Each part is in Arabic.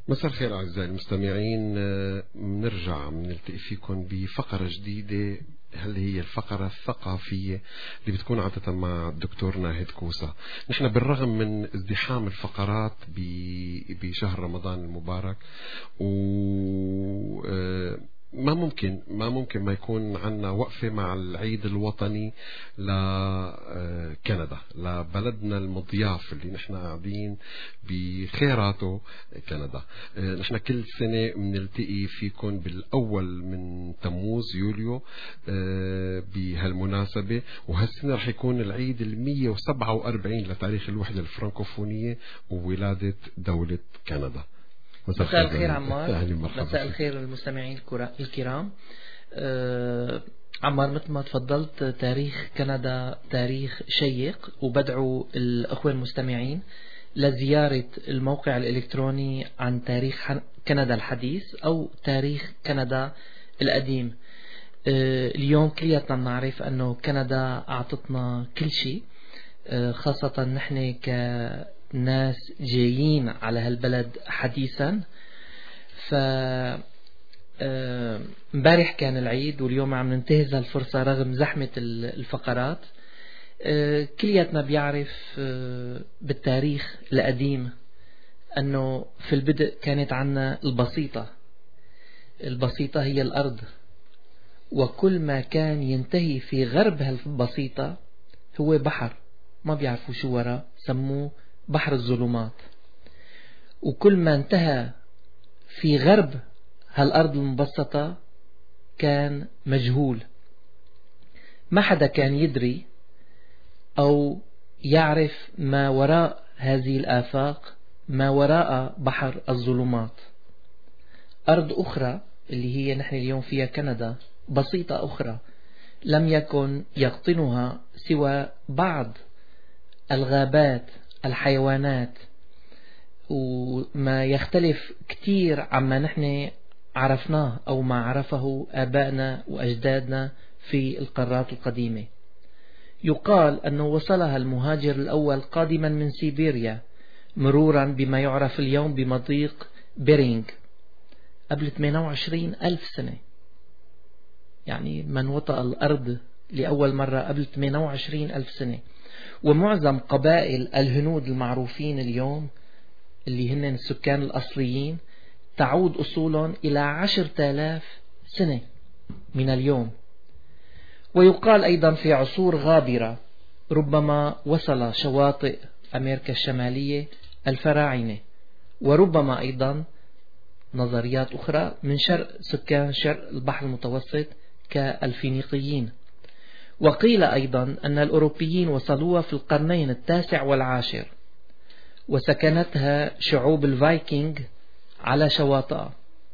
مساء الخير أعزائي المستمعين، بنرجع بنلتقي فيكم بفقرة جديدة، هل هي الفقرة الثقافية اللي بتكون عادة مع الدكتور ناهد كوسة. نحن بالرغم من ازدحام الفقرات بشهر رمضان المبارك ما ممكن ما يكون عنا وقفة مع العيد الوطني لكندا، لبلدنا المضياف اللي نحن قاعدين بخيراته كندا. نحن كل سنة بنلتقي فيكم بالأول من تموز يوليو بهالمناسبة، وهالسنة رح يكون العيد 147 لتاريخ الوحدة الفرنكوفونية وولادة دولة كندا. مساء الخير عمار. مساء الخير المستمعين الكرام. عمار، مثل ما تفضلت، تاريخ كندا تاريخ شيق، وبدعو الأخوة المستمعين لزيارة الموقع الإلكتروني عن تاريخ كندا الحديث أو تاريخ كندا القديم. اليوم كلياتنا بنعرف أنه كندا أعطتنا كل شيء، خاصة نحن ناس جايين على هالبلد حديثا. امبارح كان العيد واليوم عم ننتهز هالفرصة رغم زحمة الفقرات. كلياتنا بيعرف بالتاريخ القديم أنه في البدء كانت عنا البسيطة هي الأرض، وكل ما كان ينتهي في غرب هالبسيطة هو بحر ما بيعرفوا شو ورا، سموه بحر الظلمات. وكل ما انتهى في غرب هالأرض المبسطة كان مجهول، ما حدا كان يدري أو يعرف ما وراء هذه الآفاق، ما وراء بحر الظلمات. أرض أخرى اللي هي نحن اليوم فيها كندا، بسيطة أخرى لم يكن يقطنها سوى بعض الغابات، الحيوانات، وما يختلف كتير عما نحن عرفناه أو ما عرفه آبائنا وأجدادنا في القارات القديمة. يقال أنه وصلها المهاجر الأول قادما من سيبيريا مرورا بما يعرف اليوم بمضيق بيرينغ قبل 28 ألف سنة. يعني من وطأ الأرض لأول مرة قبل 28 ألف سنة. ومعظم قبائل الهنود المعروفين اليوم اللي هن السكان الأصليين تعود أصولهم إلى 10,000 سنة من اليوم. ويقال أيضا في عصور غابرة ربما وصل شواطئ أمريكا الشمالية الفراعنة، وربما أيضا نظريات أخرى من سكان شرق البحر المتوسط كالفينيقيين. وقيل أيضا أن الأوروبيين وصلوها في القرنين 9 و10، وسكنتها شعوب الفايكنج على شواطئها.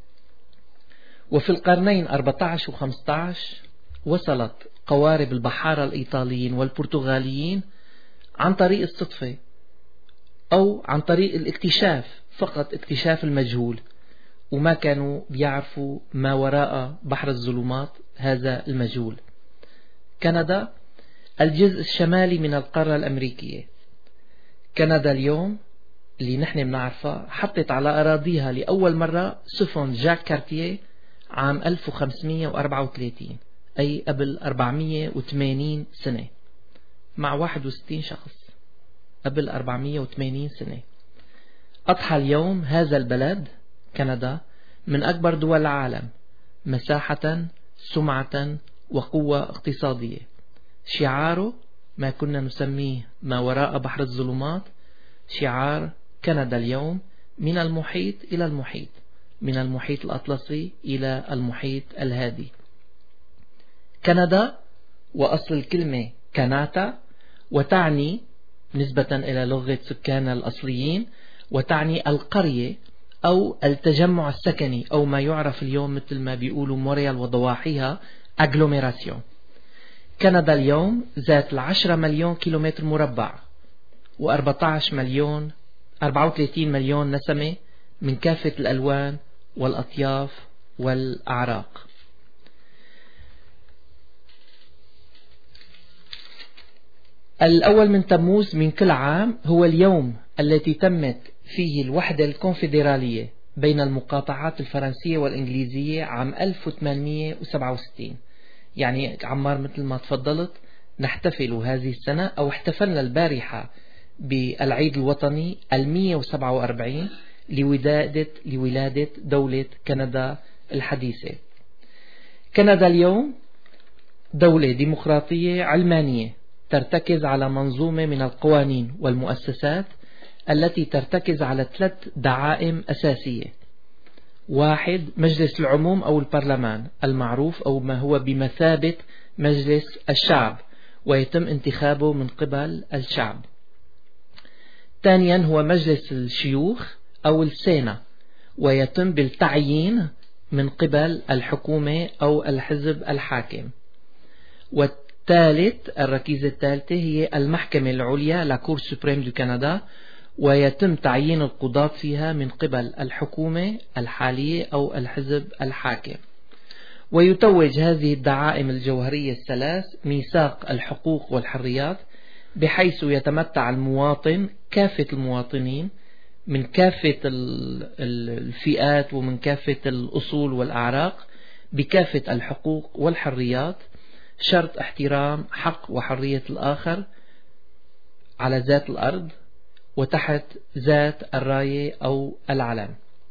وفي القرنين 14 و15 وصلت قوارب البحارة الإيطاليين والبرتغاليين عن طريق الصدفة أو عن طريق الاكتشاف، فقط اكتشاف المجهول، وما كانوا بيعرفوا ما وراء بحر الظلمات هذا المجهول. كندا الجزء الشمالي من القارة الأمريكية. كندا اليوم اللي نحن بنعرفها حطت على أراضيها لأول مرة سفن جاك كارتيه عام 1534، أي قبل 480 سنة، مع 61 شخص قبل 480 سنة. أضحى اليوم هذا البلد كندا من أكبر دول العالم مساحة، سمعة، وقوة اقتصادية. شعاره ما كنا نسميه ما وراء بحر الظلمات، شعار كندا اليوم من المحيط إلى المحيط، من المحيط الأطلسي إلى المحيط الهادي. كندا وأصل الكلمة كاناتا، وتعني نسبة إلى لغة سكان الأصليين، وتعني القرية أو التجمع السكني، أو ما يعرف اليوم مثل ما بيقولوا موريال وضواحيها أغلوميراسيون. كندا اليوم ذات 10 مليون كيلومتر مربع، و14 مليون 34 مليون نسمة من كافة الألوان والأطياف والأعراق. الأول من تموز من كل عام هو اليوم التي تمت فيه الوحدة الكونفدرالية بين المقاطعات الفرنسية والإنجليزية عام 1867. يعني عمار مثل ما تفضلت نحتفل هذه السنة أو احتفلنا البارحة بالعيد الوطني 147 لولادة دولة كندا الحديثة. كندا اليوم دولة ديمقراطية علمانية ترتكز على منظومة من القوانين والمؤسسات التي ترتكز على 3 دعائم أساسية. 1. مجلس العموم أو البرلمان المعروف أو ما هو بمثابة مجلس الشعب، ويتم انتخابه من قبل الشعب. 2. هو مجلس الشيوخ أو السينة، ويتم بالتعيين من قبل الحكومة أو الحزب الحاكم. والثالث الركيزة الثالثة هي المحكمة العليا لا كور سوبريم دو كندا، ويتم تعيين القضاة فيها من قبل الحكومة الحالية أو الحزب الحاكم. ويتوج هذه الدعائم الجوهرية الثلاث ميثاق الحقوق والحريات، بحيث يتمتع المواطن كافة المواطنين من كافة الفئات ومن كافة الأصول والأعراق بكافة الحقوق والحريات، شرط احترام حق وحرية الآخر على ذات الأرض وتحت ذات الراية أو العلم.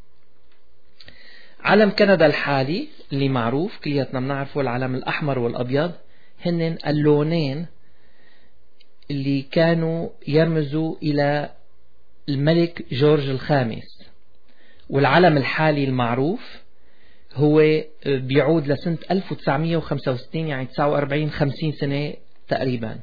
علم كندا الحالي اللي معروف كلياتنا بنعرفه، العلم الأحمر والأبيض، هن اللونين اللي كانوا يرمزوا إلى الملك جورج الخامس. والعلم الحالي المعروف هو بيعود لسنة 1965، يعني 49-50 سنة تقريبا.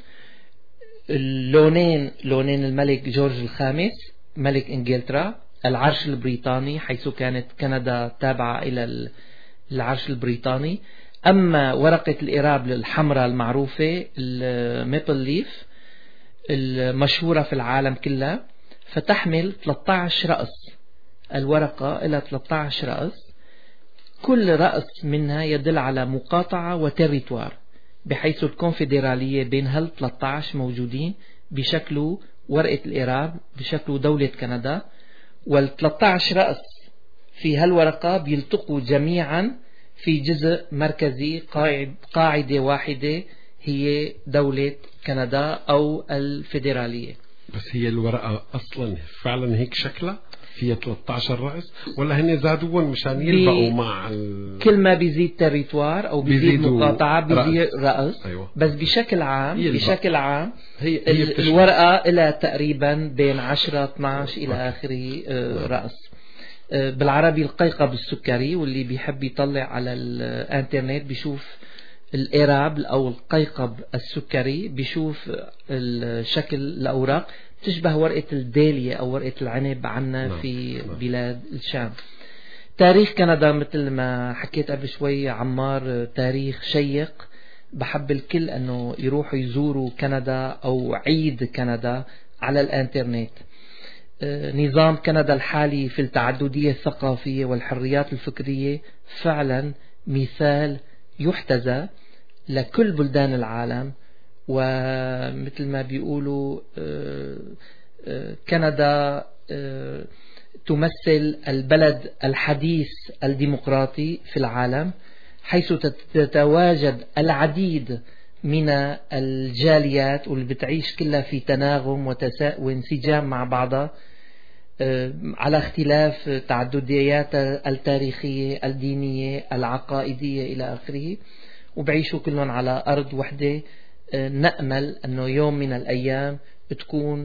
اللونين لونين الملك جورج الخامس ملك إنجلترا، العرش البريطاني حيث كانت كندا تابعة إلى العرش البريطاني. أما ورقة الإراب الحمراء المعروفة الميبل ليف المشهورة في العالم كله، فتحمل 13 رأس. الورقة إلى 13 رأس، كل رأس منها يدل على مقاطعة وتريتوار، بحيث الكونفدرالية بين هال 13 موجودين بشكل ورقة الإراب بشكل دولة كندا. وال13 رأس في هالورقة بيلتقوا جميعا في جزء مركزي، قاعدة واحدة هي دولة كندا أو الفيدرالية. بس هي الورقة أصلا فعلا هيك شكلها فيها 13 رأس، ولا هن زادوهم مشان يلبقوا مع كل ما بيزيد تريتوار أو بيزيد مقاطعة بيزيد رأس. أيوة. بس بشكل عام هي الورقة إلى تقريبا بين 10-12 إلى آخره رأس. بالعربي القيقب السكري، واللي بيحب يطلع على الانترنت بيشوف الإراب أو القيقب السكري، بيشوف الشكل الأوراق تشبه ورقة الدالية أو ورقة العنب عنا في بلاد الشام. تاريخ كندا مثل ما حكيت قبل شوي عمار تاريخ شيق، بحب الكل أنه يروحوا يزوروا كندا أو عيد كندا على الانترنت. نظام كندا الحالي في التعددية الثقافية والحريات الفكرية فعلا مثال يحتذى لكل بلدان العالم. ومثل ما بيقولوا كندا تمثل البلد الحديث الديمقراطي في العالم، حيث تتواجد العديد من الجاليات واللي بتعيش كلها في تناغم وانسجام مع بعضها على اختلاف تعدديات التاريخية الدينية العقائدية إلى آخره، وبعيشوا كلهم على أرض وحدة. نأمل أنه يوم من الأيام تكون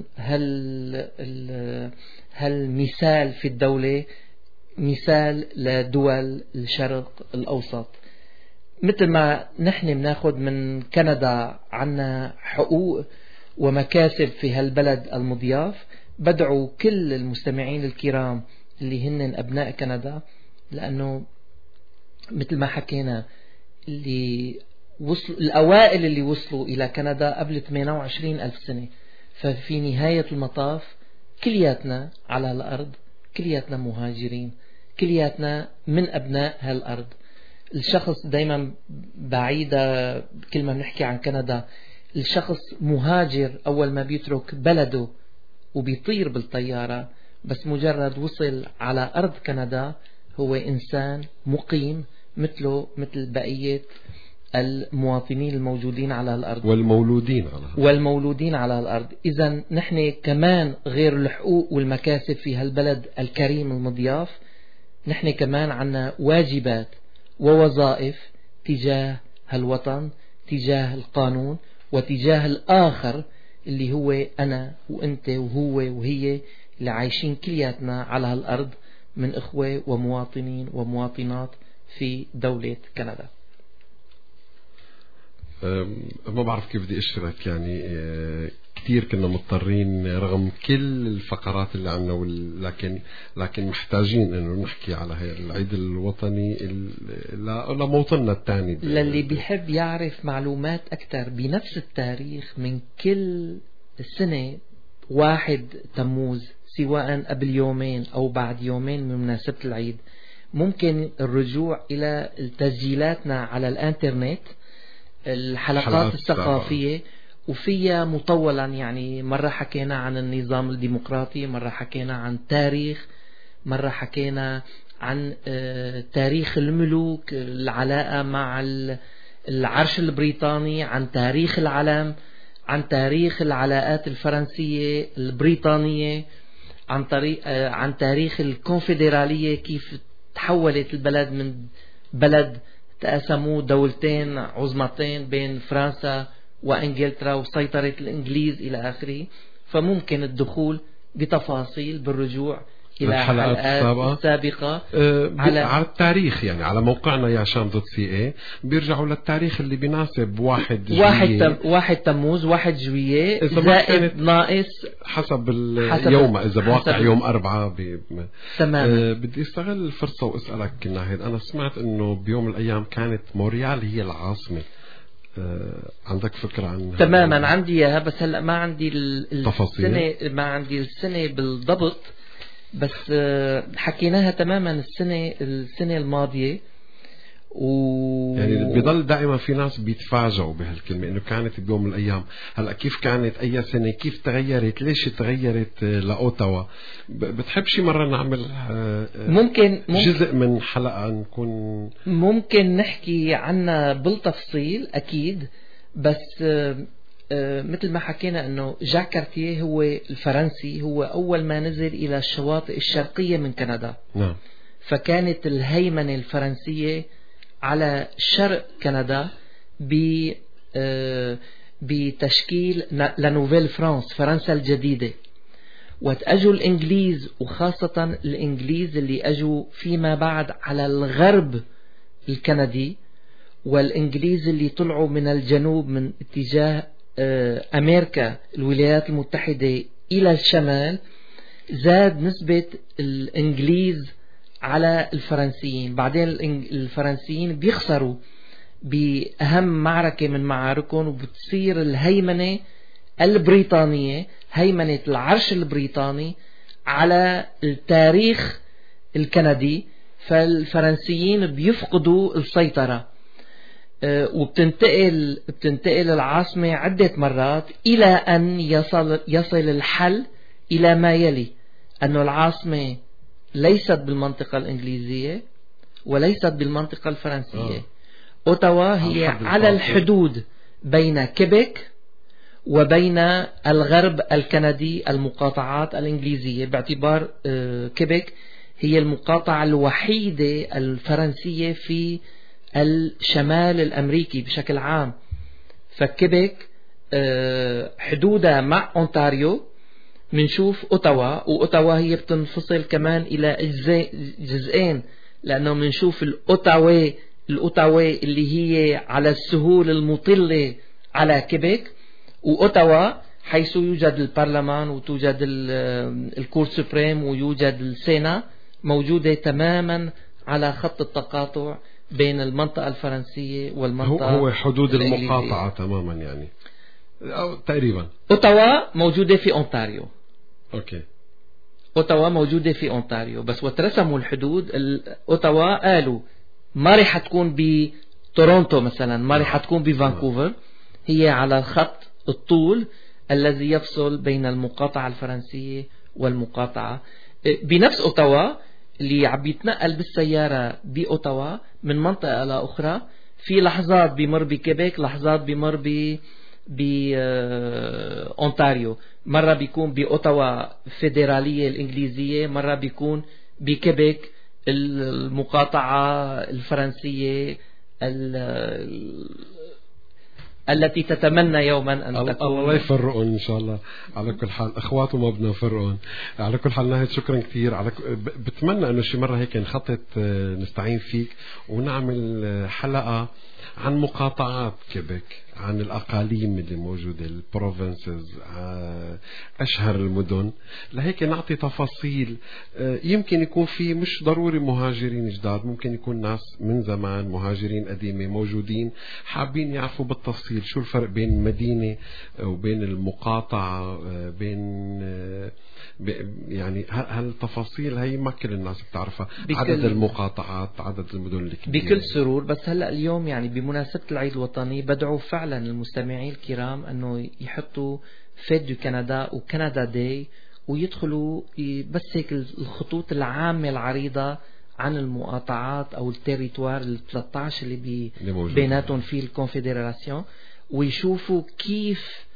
هالمثال في الدولة مثال لدول الشرق الأوسط. مثل ما نحن بناخد من كندا عنا حقوق ومكاسب في هالبلد المضياف، بدعو كل المستمعين الكرام اللي هن أبناء كندا، لأنه مثل ما حكينا الأوائل اللي وصلوا إلى كندا قبل 28 ألف سنة، ففي نهاية المطاف كلياتنا على الأرض، كلياتنا مهاجرين، كلياتنا من أبناء هالأرض. الشخص دايما بعيدة كل ما بنحكي عن كندا، الشخص مهاجر أول ما بيترك بلده وبيطير بالطيارة بس مجرد وصل على أرض كندا هو إنسان مقيم مثله مثل بقية المواطنين الموجودين على الأرض والمولودين على الأرض. إذن نحن كمان غير الحقوق والمكاسب في هالبلد الكريم المضياف، نحن كمان عنا واجبات ووظائف تجاه هالوطن، تجاه القانون، وتجاه الآخر اللي هو أنا وأنت وهو وهي اللي عايشين كلياتنا على هالأرض من إخوة ومواطنين ومواطنات في دولة كندا. ما بعرف كيف بدي أشرك، يعني كتير كنا مضطرين رغم كل الفقرات اللي عنا، لكن محتاجين إنه نحكي على العيد الوطني لموطننا الثاني. للي بيحب يعرف معلومات أكثر بنفس التاريخ من كل سنة 1 تموز، سواء قبل يومين أو بعد يومين من مناسبة العيد، ممكن الرجوع إلى تسجيلاتنا على الانترنت، الحلقات الثقافية، وفيها مطولا. يعني مرة حكينا عن النظام الديمقراطي، مرة حكينا عن تاريخ، مرة حكينا عن تاريخ الملوك، العلاقة مع العرش البريطاني، عن تاريخ العلم، عن تاريخ العلاقات الفرنسية البريطانية، عن تاريخ الكونفدرالية، كيف تحولت البلد من بلد تقسموا دولتين عظمتين بين فرنسا وإنجلترا وسيطرة الإنجليز إلى آخره. فممكن الدخول بتفاصيل بالرجوع إلى الحلقات السابقة على التاريخ، يعني على موقعنا يا شام.ca بيرجعوا للتاريخ اللي بيناسب 1 تموز 1 جوية زائد ناقص حسب اليوم، إذا بواقع يوم 4 تماما. بدي استغل الفرصة وأسألك ناهد، أنا سمعت إنه بيوم الأيام كانت مونريال هي العاصمة، عندك فكرة عنها؟ تماما عندي إياها، بس هلأ ما عندي السنة، ما عندي السنة بالضبط، بس حكيناها تماما السنة الماضية. يعني بيضل دائما في ناس بيتفاجئوا بهالكلمة إنه كانت بيوم من الأيام. هلأ كيف كانت أي سنة، كيف تغيرت، ليش تغيرت لأوتاوا؟ بتحب شي مرة نعمل ممكن جزء من حلقة ممكن نحكي عنها بالتفصيل أكيد، بس مثل ما حكينا أنه جاك كارتيه هو الفرنسي، هو أول ما نزل إلى الشواطئ الشرقية من كندا. نعم. فكانت الهيمنة الفرنسية على شرق كندا بتشكيل لانوفيل فرانس، فرنسا الجديدة. وتأجوا الإنجليز، وخاصة الإنجليز اللي أجوا فيما بعد على الغرب الكندي، والإنجليز اللي طلعوا من الجنوب من اتجاه أمريكا الولايات المتحدة إلى الشمال، زاد نسبة الإنجليز على الفرنسيين. بعدين الفرنسيين بيخسروا بأهم معركة من معاركهم، وبتصير الهيمنة البريطانية، هيمنة العرش البريطاني على التاريخ الكندي. فالفرنسيين بيفقدوا السيطرة، وبتنتقل العاصمة عدة مرات إلى أن يصل الحل إلى ما يلي، أن العاصمة ليست بالمنطقة الإنجليزية وليست بالمنطقة الفرنسية. أوتاوا هي على الحدود بين كيبيك وبين الغرب الكندي، المقاطعات الإنجليزية، باعتبار كيبيك هي المقاطعة الوحيدة الفرنسية في الشمال الأمريكي بشكل عام. فكيبيك حدودها مع أونتاريو منشوف أوتاوا، وأوتاوا هي بتنفصل كمان إلى جزئين، لأنه منشوف الأوتاوا اللي هي على السهول المطلة على كيبيك، وأوتاوا حيث يوجد البرلمان وتوجد الكور سوبريم ويوجد السينا، موجودة تماما على خط التقاطع بين المنطقة الفرنسية والمنطقة هو حدود المقاطعة تماما يعني، أو تقريبا. أوتاوا موجودة في أونتاريو. أوكي. أوتاوا موجودة في أونتاريو، بس وترسموا الحدود أوتاوا قالوا ما رح تكون بتورونتو مثلا، ما رح تكون بفانكوفر، هي على خط الطول الذي يفصل بين المقاطعة الفرنسية والمقاطعة بنفس أوتاوا اللي عم يتنقل بالسيارة بأوتاوا من منطقة لأخرى، في لحظات بمر بكيبيك، لحظات بمر بأونتاريو، مرة بيكون بأوتاوا فيدرالية الإنجليزية، مرة بيكون بكيبيك المقاطعة الفرنسية التي تتمنى يوما أن تكون. الله يفرقهم إن شاء الله. على كل حال أخواته ما بدنا نفرقهم. على كل حال ناهد شكرا كثير. بتمنى أنه شي مرة هيك نخطط نستعين فيك ونعمل حلقة عن مقاطعات كيبيك، عن الأقاليم اللي موجودة، البروفنسز، أشهر المدن، لهيك نعطي تفاصيل. يمكن يكون في مش ضروري مهاجرين جداد، ممكن يكون ناس من زمان، مهاجرين قديمة موجودين حابين يعرفوا بالتفصيل شو الفرق بين المدينة وبين المقاطعة، بين يعني هالتفاصيل هي ما كل الناس بتعرفها، عدد المقاطعات، عدد المدن الكبيرة. بكل سرور. بس هلأ اليوم يعني بمناسبة العيد الوطني بدعو فعلا المستمعين الكرام أنه يحطوا فيت دو كندا وكندا داي ويدخلوا بس هيك الخطوط العامة العريضة عن المقاطعات أو التيريتوار ال 13 اللي بيناتهم في الكونفدراسيون، ويشوفوا كيف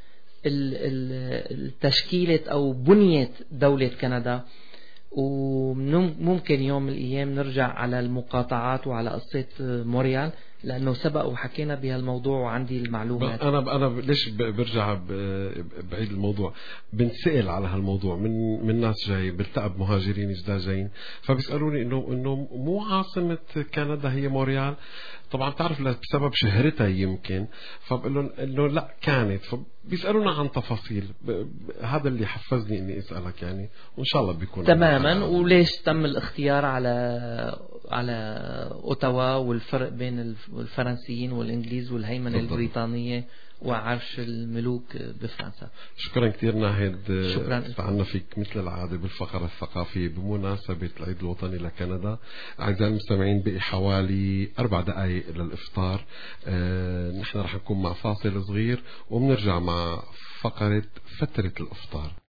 التشكيلة أو بنية دولة كندا. وممكن يوم من الأيام نرجع على المقاطعات وعلى قصة موريال، لأنه سبق وحكينا بهالموضوع وعندي المعلومات. أنا ليش برجع بعيد الموضوع؟ بنسأل على هالموضوع من ناس جاي بلتقى بمهاجرين جداد جايين، فبيسألوني إنه مو عاصمة كندا هي موريال. طبعا تعرف بسبب شهرتها يمكن، فبقول لهم إنه لا كانت، فبيسألونا عن تفاصيل. هذا اللي حفزني إني أسألك يعني، وإن شاء الله بيكون تماما. وليش تم الاختيار على أوتاوا والفرق بين الفرنسيين والإنجليز والهيمنة البريطانية وعرش الملوك بفرنسا. شكرا كثير ناهد. شكرا. استعنا فيك مثل العادة بالفقرة الثقافية بمناسبة العيد الوطني لكندا. أعزائي المستمعين بقي حوالي 4 دقائق للإفطار. نحن رح نكون مع فاصل صغير وبنرجع مع فقرة فترة الإفطار.